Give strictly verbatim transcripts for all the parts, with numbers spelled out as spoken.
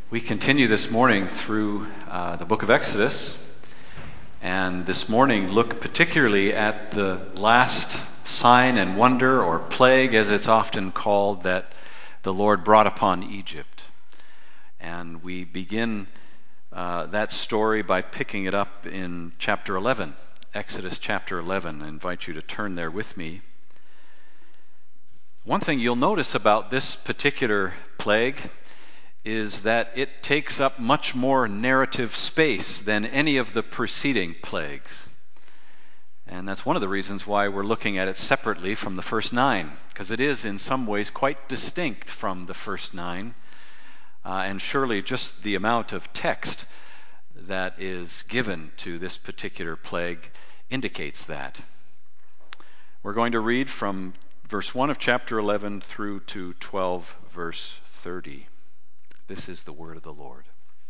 We continue this morning through uh, the book of Exodus, and this morning look particularly at the last sign and wonder, or plague as it's often called, that the Lord brought upon Egypt. And we begin uh, that story by picking it up in chapter eleven, Exodus chapter eleven. I invite you to turn there with me. One thing you'll notice about this particular plague is that it takes up much more narrative space than any of the preceding plagues. And that's one of the reasons why we're looking at it separately from the first nine, because it is in some ways quite distinct from the first nine. Uh, and surely just the amount of text that is given to this particular plague indicates that. We're going to read from verse one of chapter eleven through to twelve, verse thirty. This is the word of the Lord.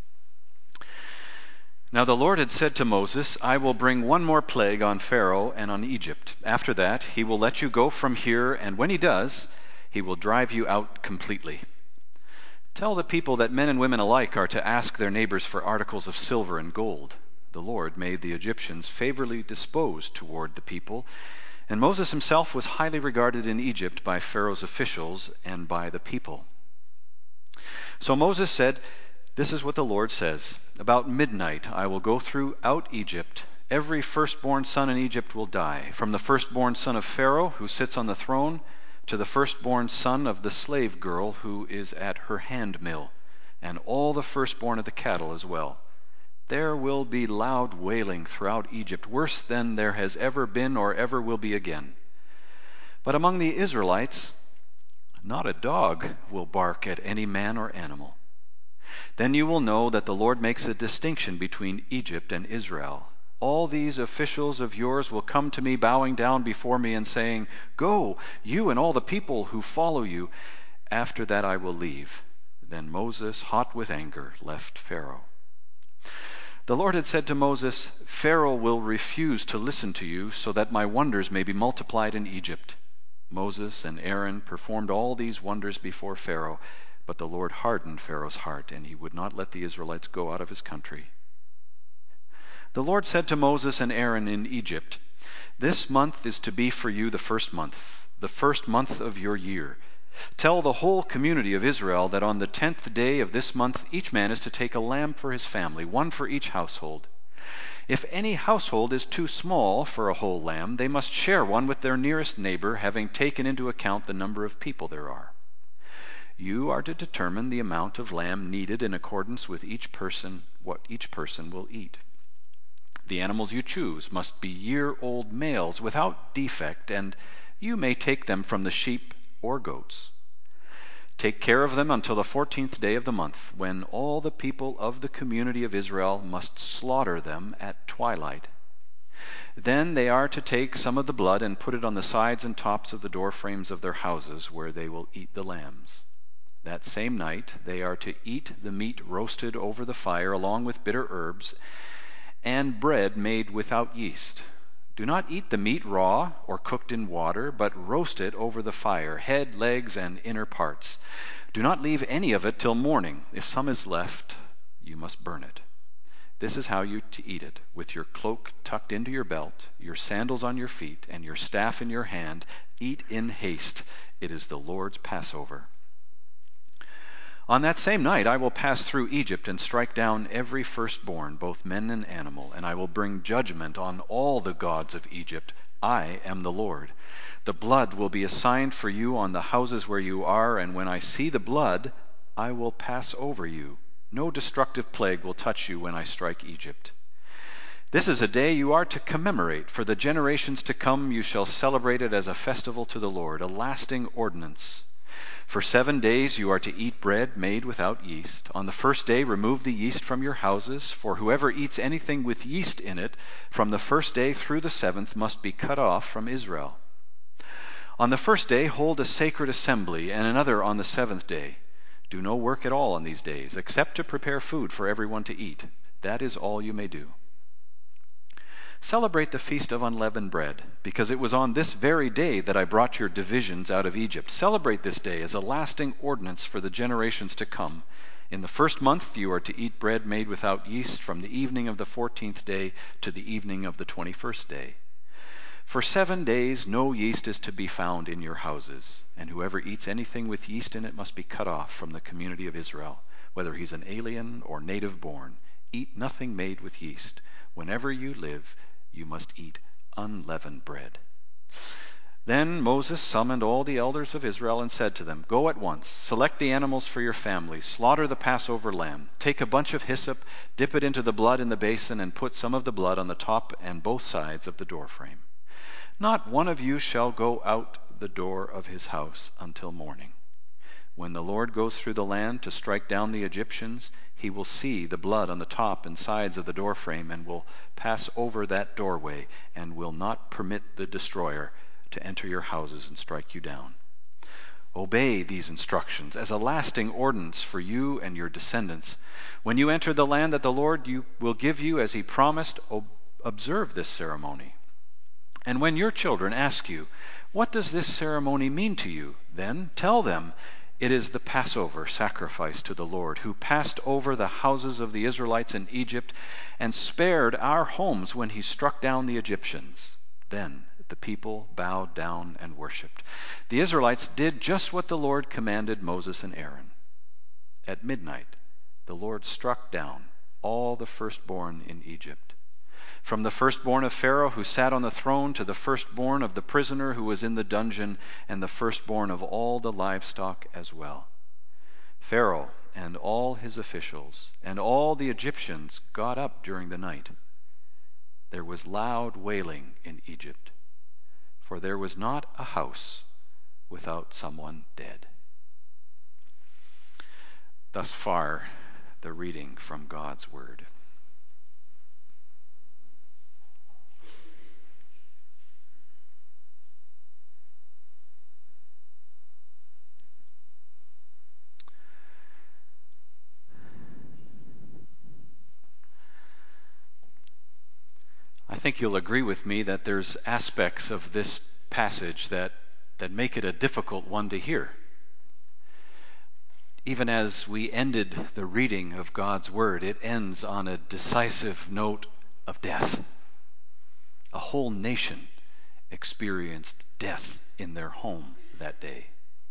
Now the Lord had said to Moses, I will bring one more plague on Pharaoh and on Egypt. After that, he will let you go from here, and when he does, he will drive you out completely. Tell the people that men and women alike are to ask their neighbors for articles of silver and gold. The Lord made the Egyptians favorably disposed toward the people, and Moses himself was highly regarded in Egypt by Pharaoh's officials and by the people. So Moses said, This is what the Lord says. About midnight I will go throughout Egypt. Every firstborn son in Egypt will die, from the firstborn son of Pharaoh, who sits on the throne, to the firstborn son of the slave girl who is at her handmill, and all the firstborn of the cattle as well. There will be loud wailing throughout Egypt, worse than there has ever been or ever will be again. But among the Israelites, not a dog will bark at any man or animal. Then you will know that the Lord makes a distinction between Egypt and Israel. All these officials of yours will come to me, bowing down before me and saying, Go, you and all the people who follow you. After that I will leave. Then Moses, hot with anger, left Pharaoh. The Lord had said to Moses, Pharaoh will refuse to listen to you, so that my wonders may be multiplied in Egypt. Moses and Aaron performed all these wonders before Pharaoh, but the Lord hardened Pharaoh's heart, and he would not let the Israelites go out of his country. The Lord said to Moses and Aaron in Egypt, This month is to be for you the first month, the first month of your year. Tell the whole community of Israel that on the tenth day of this month each man is to take a lamb for his family, one for each household. If any household is too small for a whole lamb, they must share one with their nearest neighbor, having taken into account the number of people there are. You are to determine the amount of lamb needed in accordance with each person, what each person will eat. The animals you choose must be year-old males without defect, and you may take them from the sheep or goats. Take care of them until the fourteenth day of the month, when all the people of the community of Israel must slaughter them at twilight. Then they are to take some of the blood and put it on the sides and tops of the door frames of their houses, where they will eat the lambs. That same night they are to eat the meat roasted over the fire, along with bitter herbs, and bread made without yeast. Do not eat the meat raw or cooked in water, but roast it over the fire, head, legs, and inner parts. Do not leave any of it till morning. If some is left, you must burn it. This is how you to eat it, with your cloak tucked into your belt, your sandals on your feet, and your staff in your hand. Eat in haste. It is the Lord's Passover. On that same night I will pass through Egypt and strike down every firstborn, both men and animal, and I will bring judgment on all the gods of Egypt. I am the Lord. The blood will be a sign for you on the houses where you are, and when I see the blood, I will pass over you. No destructive plague will touch you when I strike Egypt. This is a day you are to commemorate. For the generations to come you shall celebrate it as a festival to the Lord, a lasting ordinance. For seven days you are to eat bread made without yeast. On the first day remove the yeast from your houses, for whoever eats anything with yeast in it from the first day through the seventh must be cut off from Israel. On the first day hold a sacred assembly, and another on the seventh day. Do no work at all on these days, except to prepare food for everyone to eat. That is all you may do. Celebrate the feast of unleavened bread, because it was on this very day that I brought your divisions out of Egypt. Celebrate this day as a lasting ordinance for the generations to come. In the first month you are to eat bread made without yeast from the evening of the fourteenth day to the evening of the twenty-first day. For seven days no yeast is to be found in your houses, and whoever eats anything with yeast in it must be cut off from the community of Israel, whether he's an alien or native born. Eat nothing made with yeast. Whenever you live, you must eat unleavened bread. Then Moses summoned all the elders of Israel and said to them, Go at once, select the animals for your families, slaughter the Passover lamb, take a bunch of hyssop, dip it into the blood in the basin, and put some of the blood on the top and both sides of the doorframe. Not one of you shall go out the door of his house until morning. When the Lord goes through the land to strike down the Egyptians, he will see the blood on the top and sides of the doorframe and will pass over that doorway and will not permit the destroyer to enter your houses and strike you down. Obey these instructions as a lasting ordinance for you and your descendants. When you enter the land that the Lord you will give you as he promised, observe this ceremony. And when your children ask you, What does this ceremony mean to you? Then tell them, It is the Passover sacrifice to the Lord, who passed over the houses of the Israelites in Egypt and spared our homes when he struck down the Egyptians. Then the people bowed down and worshipped. The Israelites did just what the Lord commanded Moses and Aaron. At midnight, the Lord struck down all the firstborn in Egypt, from the firstborn of Pharaoh who sat on the throne to the firstborn of the prisoner who was in the dungeon, and the firstborn of all the livestock as well. Pharaoh and all his officials and all the Egyptians got up during the night. There was loud wailing in Egypt, for there was not a house without someone dead. Thus far, the reading from God's Word. I think you'll agree with me that there's aspects of this passage that, that make it a difficult one to hear. Even as we ended the reading of God's Word, it ends on a decisive note of death. A whole nation experienced death in their home that day.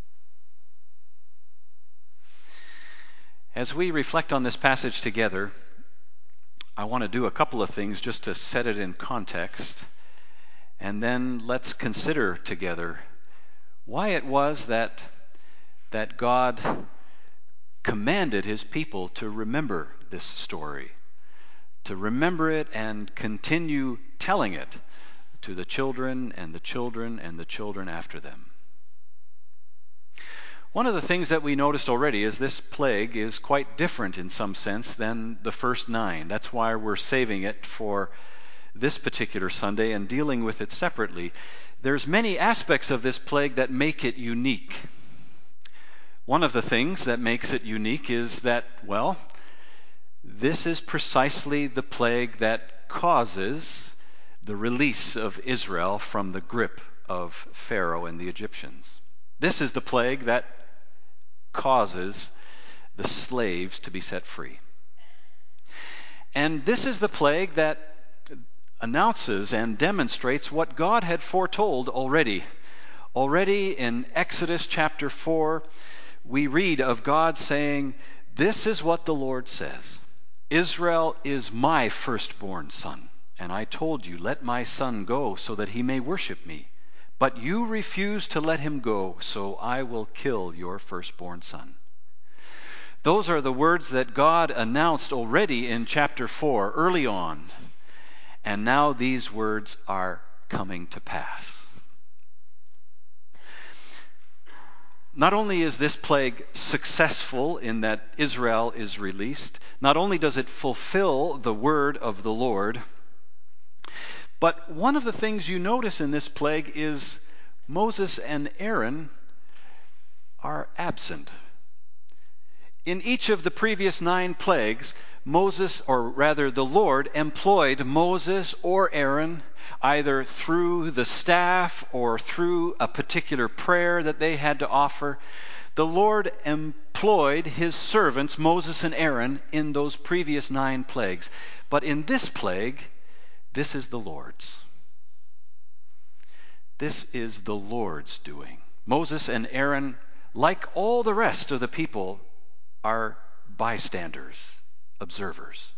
As we reflect on this passage together, I want to do a couple of things just to set it in context, and then let's consider together why it was that, that God commanded his people to remember this story, to remember it and continue telling it to the children and the children and the children after them. One of the things that we noticed already is this plague is quite different in some sense than the first nine. That's why we're saving it for this particular Sunday and dealing with it separately. There's many aspects of this plague that make it unique. One of the things that makes it unique is that, well, this is precisely the plague that causes the release of Israel from the grip of Pharaoh and the Egyptians. This is the plague that causes the slaves to be set free. And this is the plague that announces and demonstrates what God had foretold already. Already in Exodus chapter four, we read of God saying, "This is what the Lord says. Israel is my firstborn son, and I told you, let my son go so that he may worship me. But you refuse to let him go, so I will kill your firstborn son." Those are the words that God announced already in chapter four, early on. And now these words are coming to pass. Not only is this plague successful in that Israel is released, not only does it fulfill the word of the Lord, but one of the things you notice in this plague is Moses and Aaron are absent. In each of the previous nine plagues, Moses, or rather the Lord, employed Moses or Aaron either through the staff or through a particular prayer that they had to offer. The Lord employed his servants, Moses and Aaron, in those previous nine plagues. But in this plague, this is the Lord's. This is the Lord's doing. Moses and Aaron, like all the rest of the people, are bystanders, observers.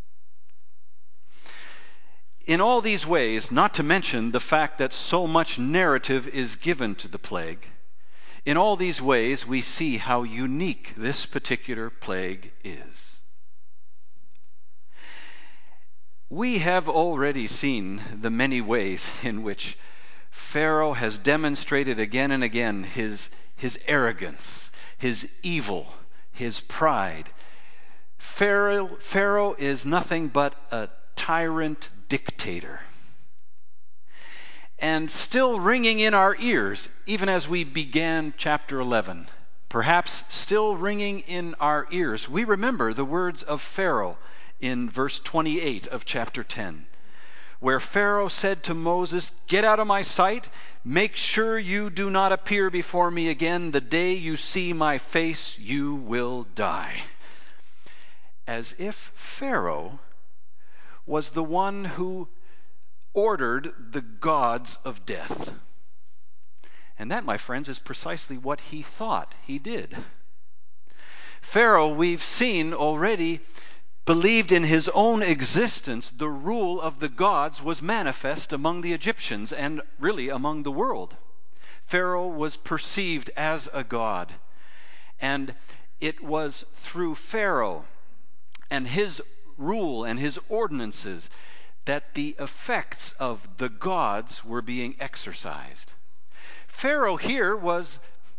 In all these ways, not to mention the fact that so much narrative is given to the plague, in all these ways we see how unique this particular plague is. We have already seen the many ways in which Pharaoh has demonstrated again and again his, his arrogance, his evil, his pride. Pharaoh, Pharaoh is nothing but a tyrant dictator. And still ringing in our ears, even as we began chapter eleven, perhaps still ringing in our ears, we remember the words of Pharaoh in verse twenty-eight of chapter ten, where Pharaoh said to Moses, "Get out of my sight, make sure you do not appear before me again. The day you see my face, you will die." As if Pharaoh was the one who ordered the gods of death. And that, my friends, is precisely what he thought he did. Pharaoh, we've seen already, believed in his own existence the rule of the gods was manifest among the Egyptians and really among the world. Pharaoh was perceived as a god. And it was through Pharaoh and his rule and his ordinances that the effects of the gods were being exercised. Pharaoh here was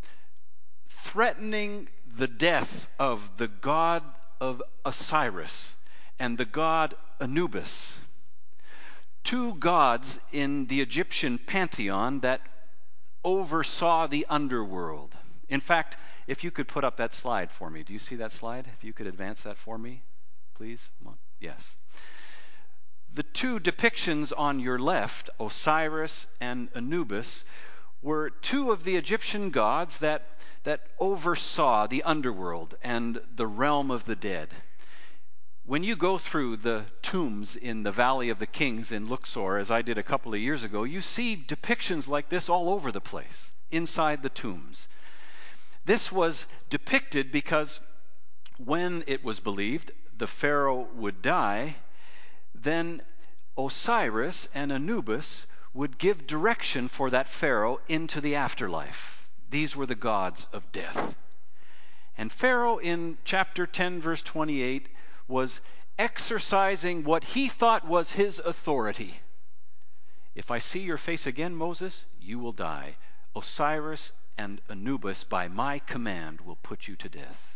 threatening the death of the god of Osiris and the god Anubis, two gods in the Egyptian pantheon that oversaw the underworld. In fact, if you could put up that slide for me. Do you see that slide? If you could advance that for me, please. Come on. Yes. The two depictions on your left, Osiris and Anubis, were two of the Egyptian gods that, that oversaw the underworld and the realm of the dead. When you go through the tombs in the Valley of the Kings in Luxor, as I did a couple of years ago, you see depictions like this all over the place, inside the tombs. This was depicted because when it was believed the Pharaoh would die, then Osiris and Anubis would give direction for that Pharaoh into the afterlife. These were the gods of death. And Pharaoh in chapter ten, verse twenty-eight, was exercising what he thought was his authority. "If I see your face again, Moses, you will die. Osiris and Anubis, by my command, will put you to death."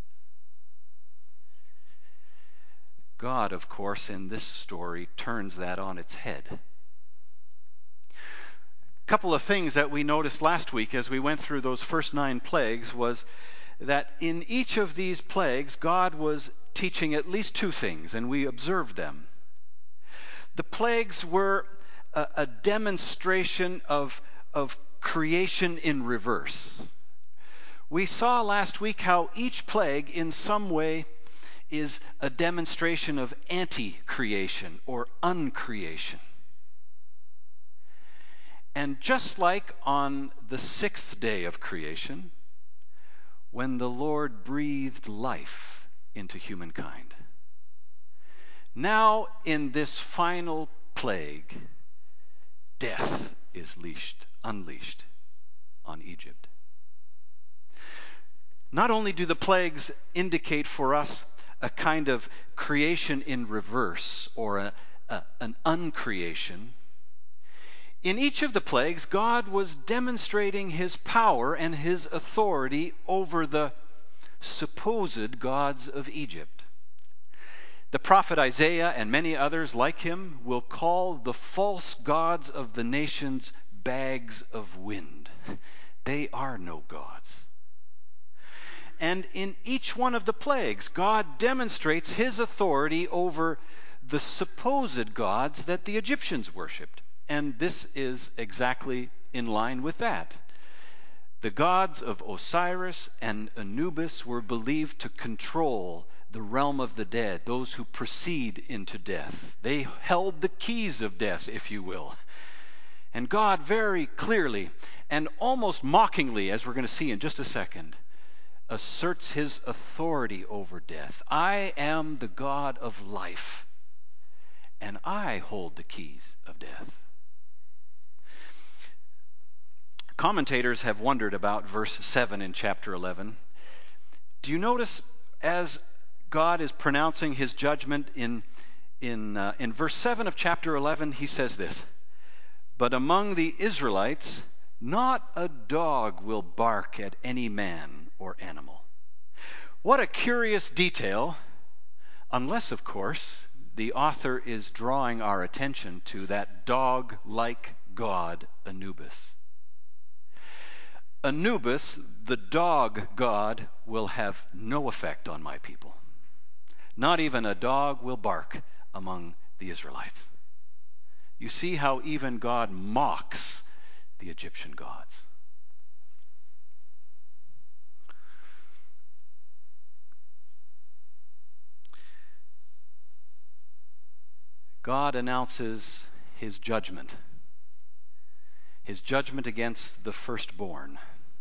God, of course, in this story turns that on its head. A couple of things that we noticed last week as we went through those first nine plagues was that in each of these plagues, God was teaching at least two things, and we observed them. The plagues were a, a demonstration of, of creation in reverse. We saw last week how each plague in some way is a demonstration of anti-creation or uncreation. And just like on the sixth day of creation, when the Lord breathed life into humankind, now in this final plague, death is leashed, unleashed on Egypt. Not only do the plagues indicate for us a kind of creation in reverse, or a, a, an uncreation. In each of the plagues, God was demonstrating his power and his authority over the supposed gods of Egypt. The prophet Isaiah and many others like him will call the false gods of the nations bags of wind. They are no gods. And in each one of the plagues, God demonstrates his authority over the supposed gods that the Egyptians worshipped. And this is exactly in line with that. The gods of Osiris and Anubis were believed to control the realm of the dead, those who proceed into death. They held the keys of death, if you will. And God very clearly and almost mockingly, as we're going to see in just a second, asserts his authority over death. I am the God of life, and I hold the keys of death. Commentators have wondered about verse seven in chapter eleven. Do you notice as God is pronouncing his judgment in, in, uh, in verse seven of chapter eleven, he says this, "But among the Israelites, not a dog will bark at any man or animal." What a curious detail, unless, of course, the author is drawing our attention to that dog-like god Anubis. Anubis, the dog god, will have no effect on my people. Not even a dog will bark among the Israelites. You see how even God mocks the Egyptian gods. God announces his judgment. His judgment against the firstborn.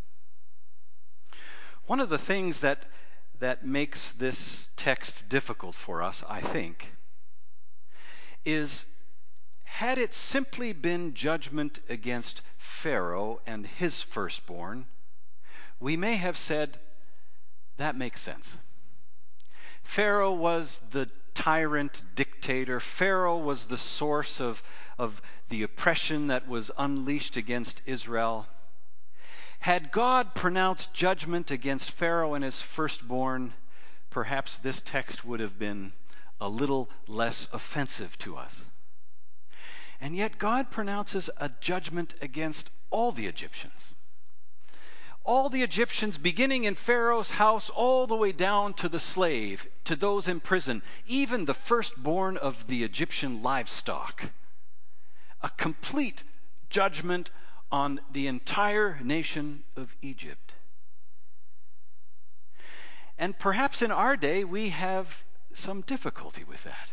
One of the things that, that makes this text difficult for us, I think, is had it simply been judgment against Pharaoh and his firstborn, we may have said, that makes sense. Pharaoh was the tyrant dictator. Pharaoh was the source of, of the oppression that was unleashed against Israel. Had God pronounced judgment against Pharaoh and his firstborn, perhaps this text would have been a little less offensive to us. And yet God pronounces a judgment against all the Egyptians. All the Egyptians, beginning in Pharaoh's house all the way down to the slave, to those in prison, even the firstborn of the Egyptian livestock. A complete judgment on the entire nation of Egypt. And perhaps in our day we have some difficulty with that.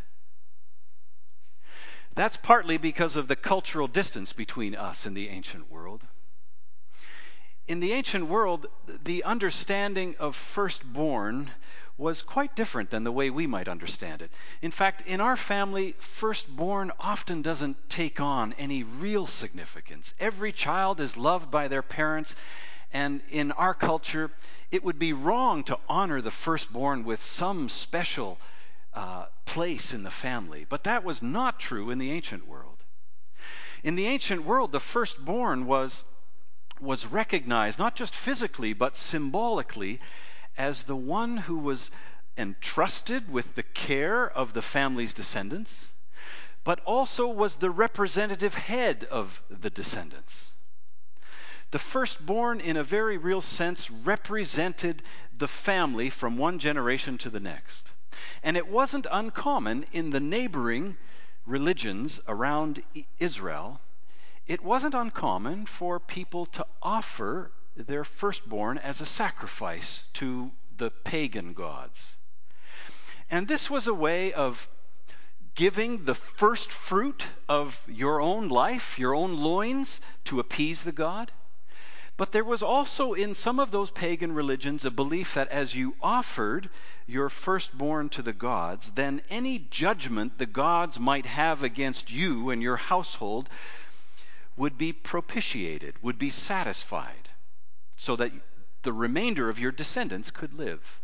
That's partly because of the cultural distance between us and the ancient world. In the ancient world, the understanding of firstborn was quite different than the way we might understand it. In fact, in our family, firstborn often doesn't take on any real significance. Every child is loved by their parents, and in our culture, it would be wrong to honor the firstborn with some special uh, place in the family. But that was not true in the ancient world. In the ancient world, the firstborn was was recognized not just physically but symbolically as the one who was entrusted with the care of the family's descendants, but also was the representative head of the descendants. The firstborn, in a very real sense, represented the family from one generation to the next. And it wasn't uncommon in the neighboring religions around Israel. It wasn't uncommon for people to offer their firstborn as a sacrifice to the pagan gods. And this was a way of giving the first fruit of your own life, your own loins, to appease the god. But there was also in some of those pagan religions a belief that as you offered your firstborn to the gods, then any judgment the gods might have against you and your household would be propitiated, would be satisfied, so that the remainder of your descendants could live.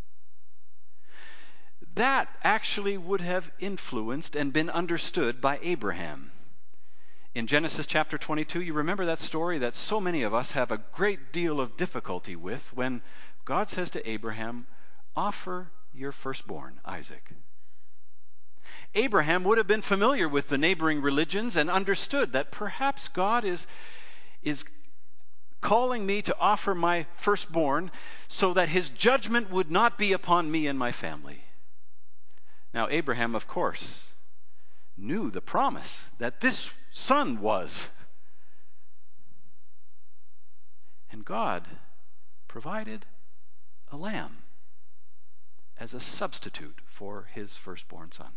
That actually would have influenced and been understood by Abraham. In Genesis chapter twenty-two, you remember that story that so many of us have a great deal of difficulty with when God says to Abraham, offer your firstborn, Isaac. Abraham would have been familiar with the neighboring religions and understood that perhaps God is, is calling me to offer my firstborn so that his judgment would not be upon me and my family. Now, Abraham, of course, knew the promise that this son was. And God provided a lamb as a substitute for his firstborn son.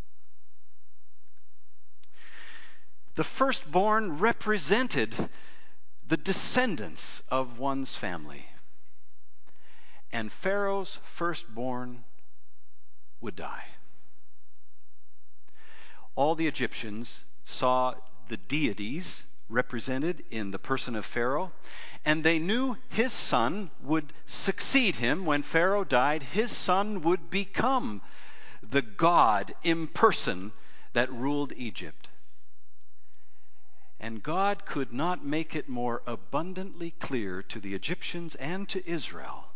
The firstborn represented the descendants of one's family. And Pharaoh's firstborn would die. All the Egyptians saw the deities represented in the person of Pharaoh, and they knew his son would succeed him. When Pharaoh died, his son would become the God in person that ruled Egypt. And God could not make it more abundantly clear to the Egyptians and to Israel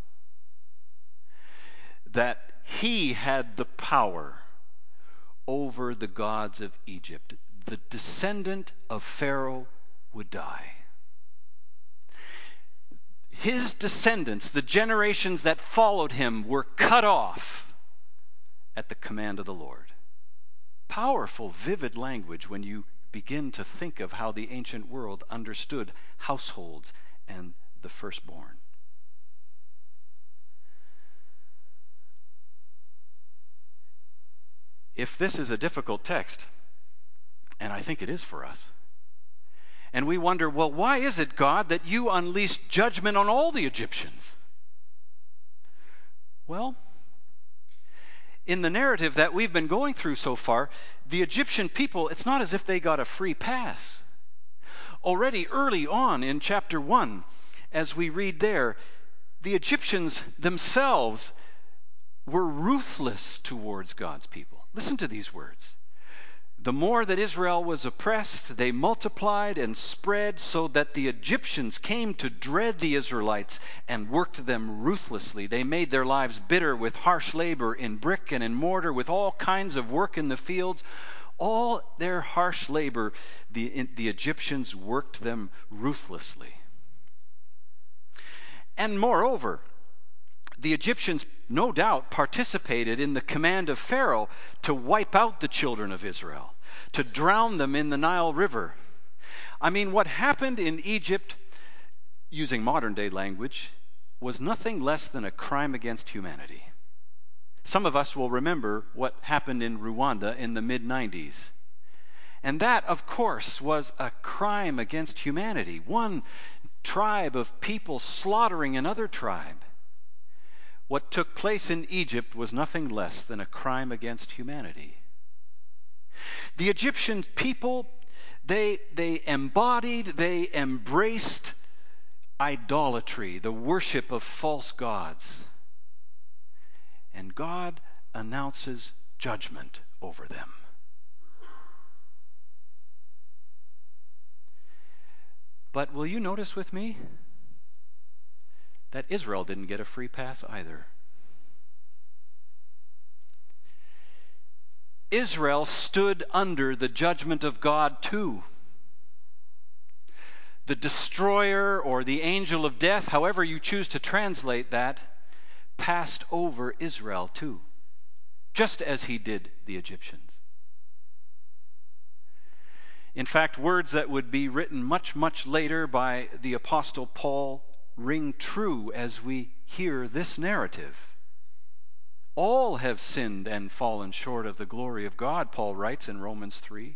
that he had the power over the gods of Egypt. The descendant of Pharaoh would die. His descendants, the generations that followed him, were cut off at the command of the Lord. Powerful, vivid language when you begin to think of how the ancient world understood households and the firstborn. If this is a difficult text, and I think it is for us, and we wonder, well, why is it, God, that you unleashed judgment on all the Egyptians? Well, in the narrative that we've been going through so far, the Egyptian people, it's not as if they got a free pass. Already early on in chapter one, as we read there, the Egyptians themselves were ruthless towards God's people. Listen to these words. The more that Israel was oppressed, they multiplied and spread so that the Egyptians came to dread the Israelites and worked them ruthlessly. They made their lives bitter with harsh labor in brick and in mortar, with all kinds of work in the fields. All their harsh labor, the, the Egyptians worked them ruthlessly. And moreover, the Egyptians no doubt participated in the command of Pharaoh to wipe out the children of Israel, to drown them in the Nile River. I mean, what happened in Egypt, using modern day language, was nothing less than a crime against humanity. Some of us will remember what happened in Rwanda in the mid nineties. And that, of course, was a crime against humanity. One tribe of people slaughtering another tribe. What took place in Egypt was nothing less than a crime against humanity. The Egyptian people, they, they embodied, they embraced idolatry, the worship of false gods. And God announces judgment over them. But will you notice with me that Israel didn't get a free pass either? Israel stood under the judgment of God too. The destroyer or the angel of death, however you choose to translate that, passed over Israel too, just as he did the Egyptians. In fact, words that would be written much, much later by the Apostle Paul ring true as we hear this narrative. All have sinned and fallen short of the glory of God, Paul writes in Romans three.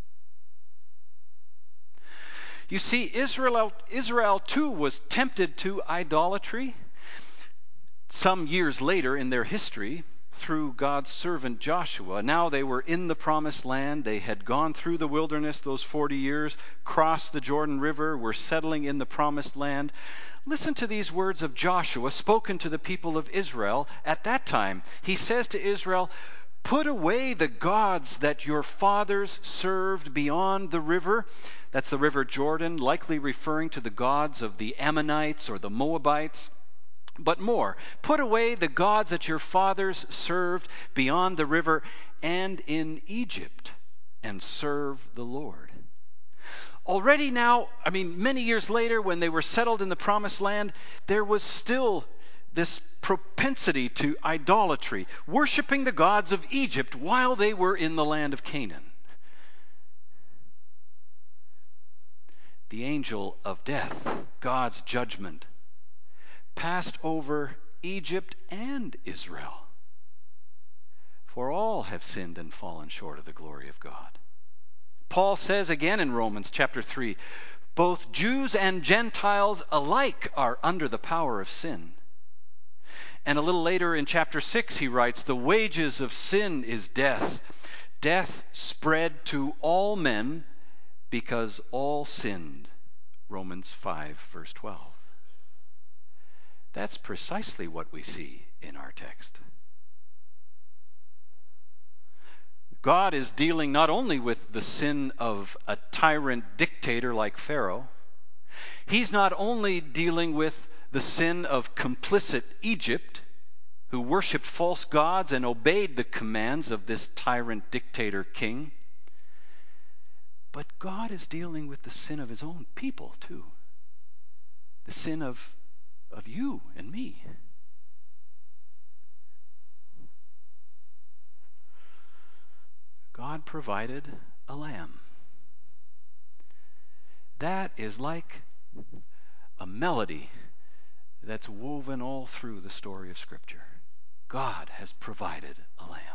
You see, Israel, Israel too was tempted to idolatry. Some years later in their history, through God's servant Joshua. Now they were in the promised land. They had gone through the wilderness those forty years, crossed the Jordan River, were settling in the promised land. Listen to these words of Joshua spoken to the people of Israel at that time. He says to Israel, "Put away the gods that your fathers served beyond the river." That's the river Jordan, likely referring to the gods of the Ammonites or the Moabites. But more, put away the gods that your fathers served beyond the river and in Egypt, and serve the Lord. Already now, I mean, many years later, when they were settled in the promised land, there was still this propensity to idolatry, worshiping the gods of Egypt while they were in the land of Canaan. the angel of death, God's judgment, passed over Egypt and Israel. For all have sinned and fallen short of the glory of God. Paul says again in Romans chapter three, both Jews and Gentiles alike are under the power of sin. And a little later in chapter six he writes, the wages of sin is death. Death spread to all men because all sinned. Romans five verse twelve. That's precisely what we see in our text. God is dealing not only with the sin of a tyrant dictator like Pharaoh, he's not only dealing with the sin of complicit Egypt, who worshipped false gods and obeyed the commands of this tyrant dictator king, but God is dealing with the sin of his own people too. The sin of, of you and me. God provided a lamb. That is like a melody that's woven all through the story of Scripture. God has provided a lamb.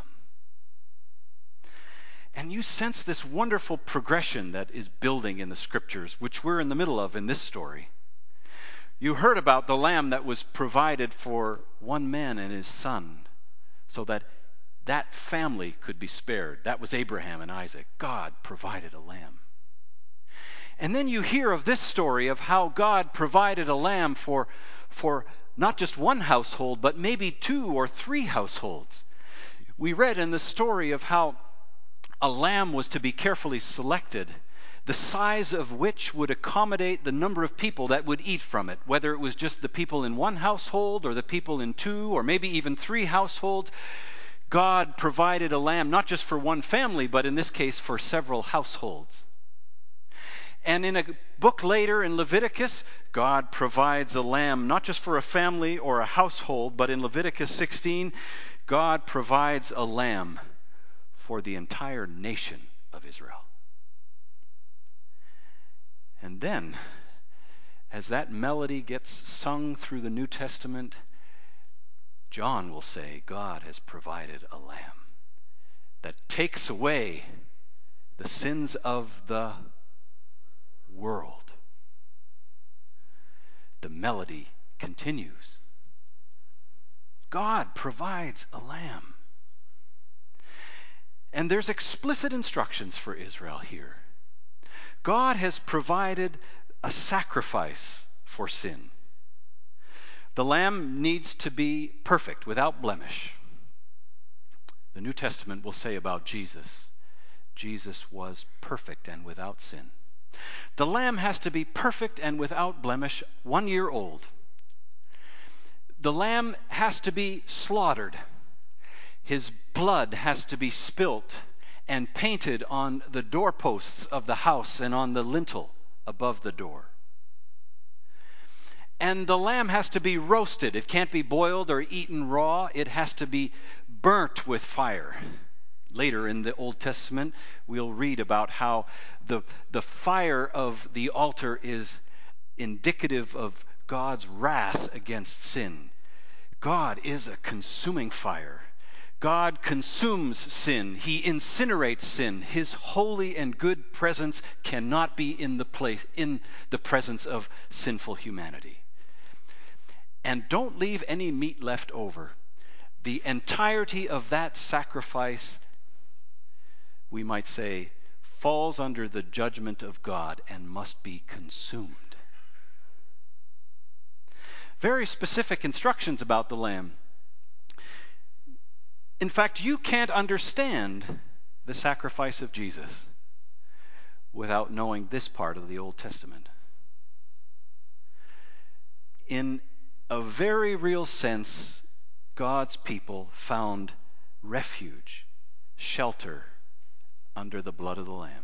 And you sense this wonderful progression that is building in the Scriptures, which we're in the middle of in this story. You heard about the lamb that was provided for one man and his son, so that that family could be spared. That was Abraham and Isaac. God provided a lamb. And then you hear of this story of how God provided a lamb for, for not just one household, but maybe two or three households. We read in the story of how a lamb was to be carefully selected, the size of which would accommodate the number of people that would eat from it, whether it was just the people in one household or the people in two or maybe even three households. God provided a lamb not just for one family, but in this case for several households. And in a book later in Leviticus, God provides a lamb not just for a family or a household, but in Leviticus sixteen, God provides a lamb for the entire nation of Israel. And then, as that melody gets sung through the New Testament, John will say, God has provided a lamb that takes away the sins of the world. The melody continues. God provides a lamb. And there's explicit instructions for Israel here. God has provided a sacrifice for sin. The lamb needs to be perfect, without blemish. The New Testament will say about Jesus, Jesus was perfect and without sin. The lamb has to be perfect and without blemish, one year old. The lamb has to be slaughtered. His blood has to be spilt and painted on the doorposts of the house and on the lintel above the door. And the lamb has to be roasted. It can't be boiled or eaten raw. It has to be burnt with fire. Later in the Old Testament, we'll read about how the, the fire of the altar is indicative of God's wrath against sin. God is a consuming fire. God consumes sin. He incinerates sin. His holy and good presence cannot be in the place, in the presence of sinful humanity. And don't leave any meat left over. The entirety of that sacrifice, we might say, falls under the judgment of God and must be consumed. Very specific instructions about the lamb. In fact, you can't understand the sacrifice of Jesus without knowing this part of the Old Testament. In a very real sense, God's people found refuge, shelter under the blood of the Lamb.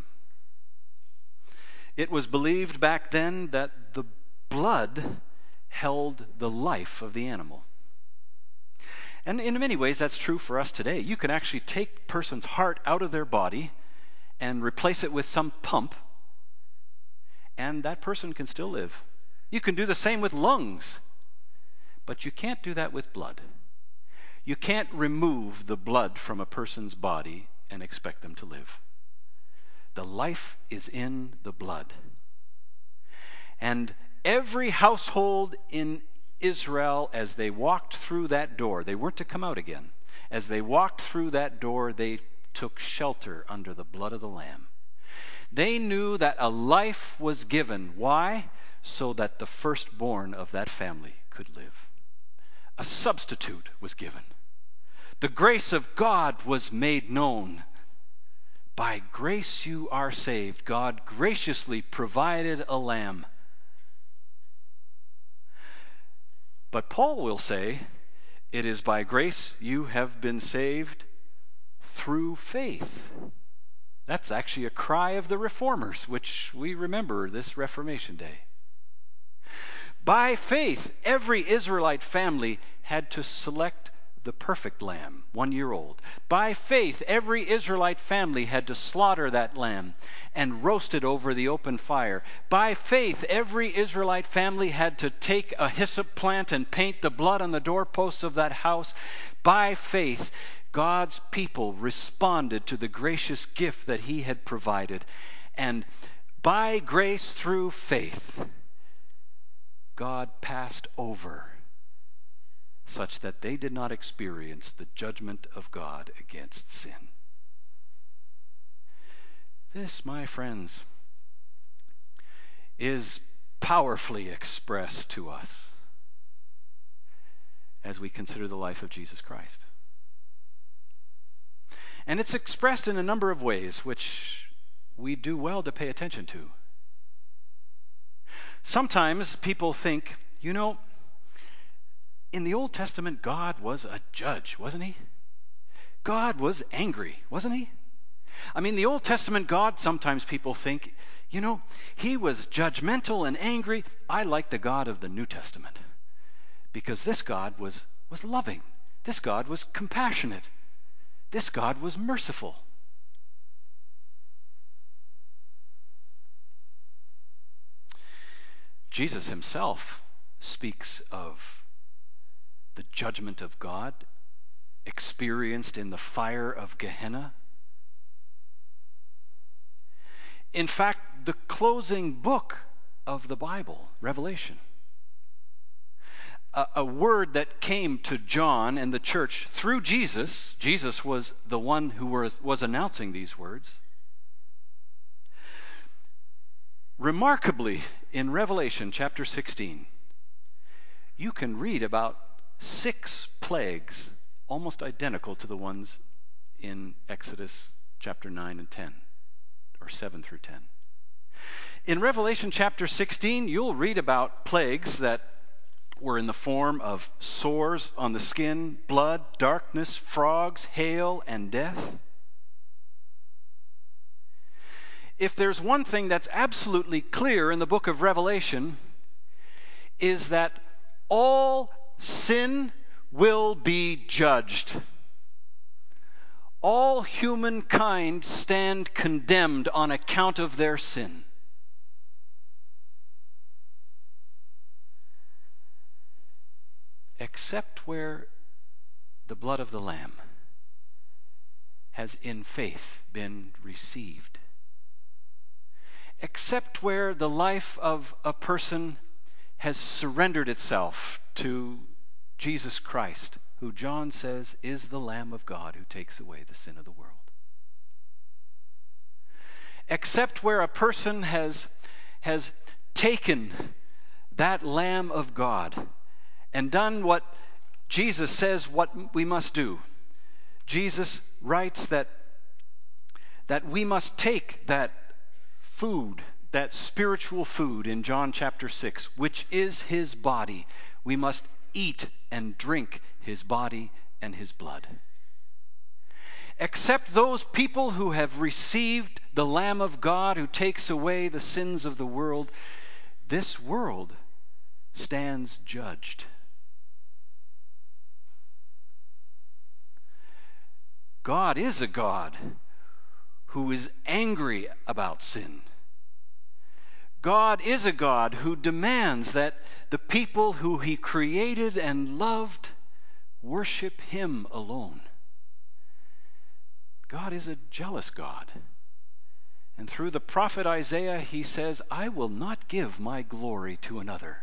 It was believed back then that the blood held the life of the animal. And in many ways, that's true for us today. You can actually take a person's heart out of their body and replace it with some pump, and that person can still live. You can do the same with lungs, but you can't do that with blood. You can't remove the blood from a person's body and expect them to live. The life is in the blood. And every household in Israel, as they walked through that door, they weren't to come out again. As they walked through that door, they took shelter under the blood of the Lamb. They knew that a life was given. Why? So that the firstborn of that family could live. A substitute was given. The grace of God was made known. By grace you are saved. God graciously provided a lamb. But Paul will say, it is by grace you have been saved through faith. That's actually a cry of the Reformers, which we remember this Reformation Day. By faith, every Israelite family had to select the perfect lamb, one year old. By faith, every Israelite family had to slaughter that lamb and roast it over the open fire. By faith, every Israelite family had to take a hyssop plant and paint the blood on the doorposts of that house. By faith, God's people responded to the gracious gift that he had provided. And by grace through faith, God passed over such that they did not experience the judgment of God against sin. This, my friends, is powerfully expressed to us as we consider the life of Jesus Christ. And it's expressed in a number of ways which we do well to pay attention to. Sometimes people think, you know, in the Old Testament, God was a judge, wasn't he? God was angry, wasn't he? I mean, the Old Testament God, sometimes people think, you know, he was judgmental and angry. I like the God of the New Testament because this God was, was loving. This God was compassionate. This God was merciful. Jesus himself speaks of the judgment of God experienced in the fire of Gehenna. In fact, the closing book of the Bible, Revelation, a, a word that came to John and the church through Jesus. Jesus was the one who was, was announcing these words. Remarkably, in Revelation chapter sixteen, you can read about six plagues almost identical to the ones in Exodus chapter nine and ten, or seven through ten. In Revelation chapter sixteen, you'll read about plagues that were in the form of sores on the skin, blood, darkness, frogs, hail, and death. If there's one thing that's absolutely clear in the book of Revelation, is that all sin will be judged. All humankind stand condemned on account of their sin. Except where the blood of the Lamb has in faith been received. Except where the life of a person has surrendered itself to Jesus Christ, who John says is the Lamb of God who takes away the sin of the world. Except where a person has, has taken that Lamb of God and done what Jesus says what we must do. Jesus writes that, that we must take that food, that spiritual food in John chapter six, which is his body. We must eat and drink his body and his blood. Except those people who have received the Lamb of God who takes away the sins of the world, this world stands judged. God is a God who is angry about sin. God is a God who demands that the people who he created and loved worship him alone. God is a jealous God. And through the prophet Isaiah, he says, I will not give my glory to another.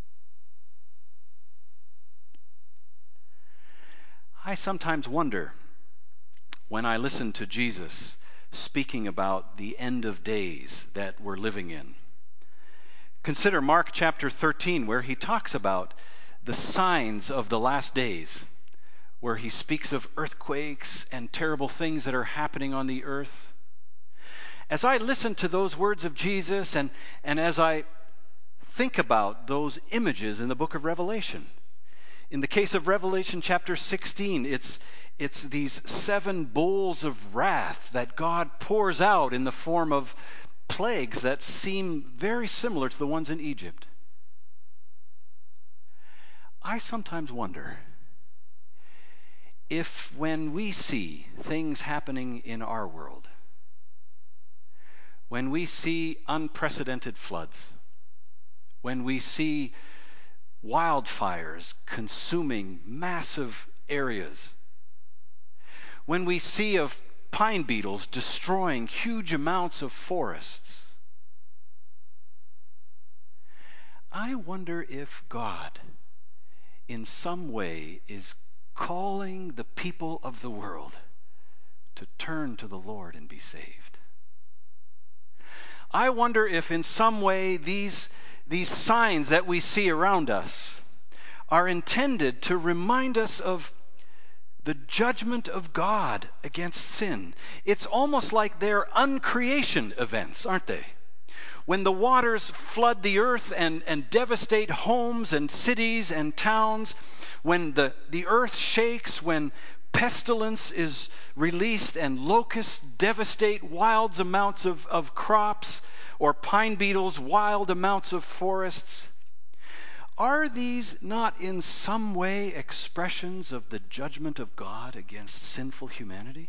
I sometimes wonder when I listen to Jesus speaking about the end of days that we're living in. Consider Mark chapter thirteen, where he talks about the signs of the last days, where he speaks of earthquakes and terrible things that are happening on the earth. As I listen to those words of Jesus and, and as I think about those images in the book of Revelation, in the case of Revelation chapter sixteen, it's, it's these seven bowls of wrath that God pours out in the form of plagues that seem very similar to the ones in Egypt. I sometimes wonder if when we see things happening in our world, when we see unprecedented floods, when we see wildfires consuming massive areas, when we see of pine beetles destroying huge amounts of forests, I wonder if God in some way is calling the people of the world to turn to the Lord and be saved. I wonder if in some way these, these signs that we see around us are intended to remind us of the judgment of God against sin. It's almost like they're uncreation events, aren't they? When the waters flood the earth and, and devastate homes and cities and towns, when the, the earth shakes, when pestilence is released and locusts devastate wild amounts of, of crops, or pine beetles wild amounts of forests, are these not in some way expressions of the judgment of God against sinful humanity?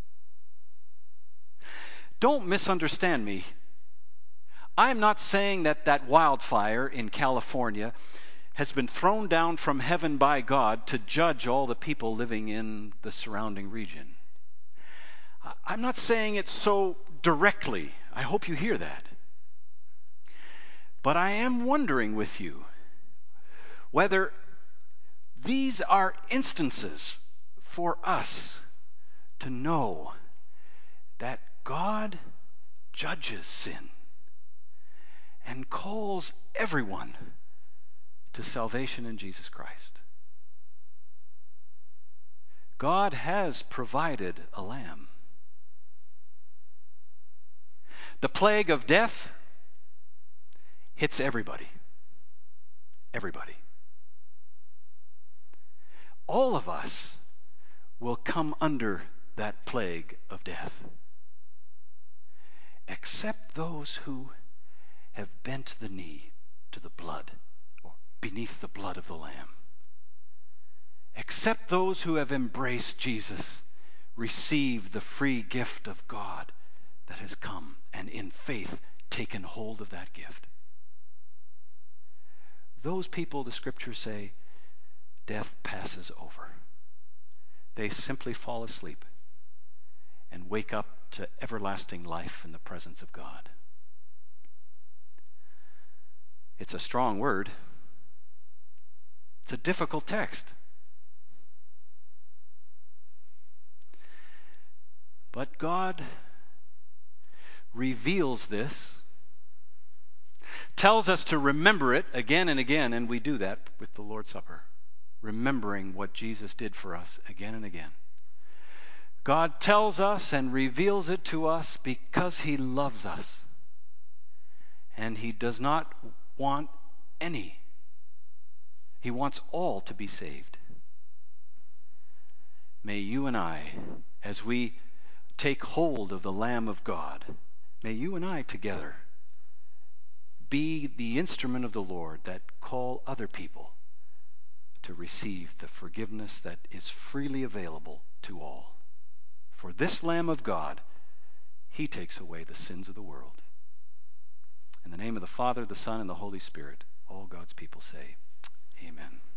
Don't misunderstand me. I'm not saying that that wildfire in California has been thrown down from heaven by God to judge all the people living in the surrounding region. I'm not saying it so directly. I hope you hear that. But I am wondering with you whether these are instances for us to know that God judges sin and calls everyone to salvation in Jesus Christ. God has provided a lamb. The plague of death hits everybody. Everybody. All of us will come under that plague of death, except those who have bent the knee to the blood, or beneath the blood of the Lamb. Except those who have embraced Jesus, receive the free gift of God that has come, and in faith taken hold of that gift. Those people, the scriptures say, death passes over. They simply fall asleep and wake up to everlasting life in the presence of God. It's a strong word. It's a difficult text. But God reveals this, tells us to remember it again and again, and we do that with the Lord's Supper, remembering what Jesus did for us again and again. God tells us and reveals it to us because he loves us, and he does not want any. He wants all to be saved. May you and I, as we take hold of the Lamb of God, may you and I together be the instrument of the Lord that call other people to receive the forgiveness that is freely available to all. For this Lamb of God, he takes away the sins of the world. In the name of the Father, the Son, and the Holy Spirit, all God's people say, Amen.